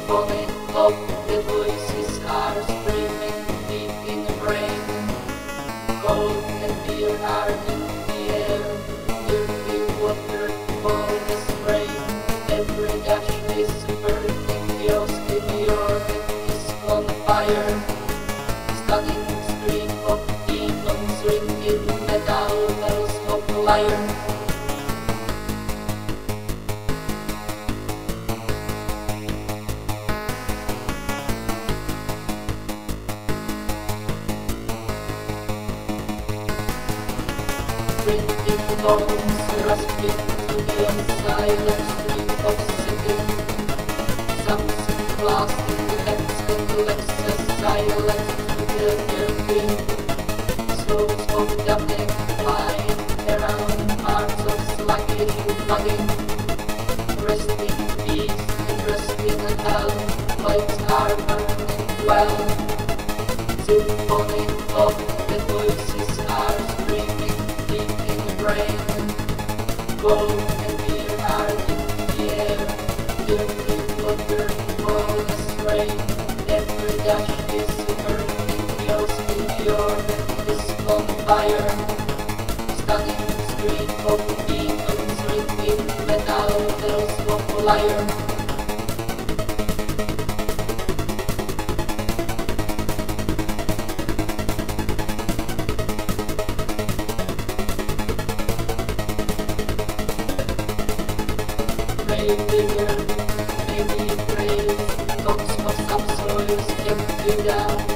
Symphony of the voices are screaming deep in the brain. Cold and fear are in the air. Dirty water fall as rain. Every dash is burning. Chaos in your head is on fire. Stunning scream of demons ringing metal bells of liar. Printing bones, rusting to the silent street of city. Something blasting the heads and legs as silent to the dream. Souls of damning flying around parts of sluggish bugging. Resting peace and resting hell, lights are burning well. Symphony of the voices are screaming deep in the brain. Cold and fear are in the air. Dirty water fall as rain. Every dash is burning. Chaos in your head is on fire. Stunning scream of demons ringing metal bells of liar. Bigger, maybe brave, thoughts of subsoils kept you down.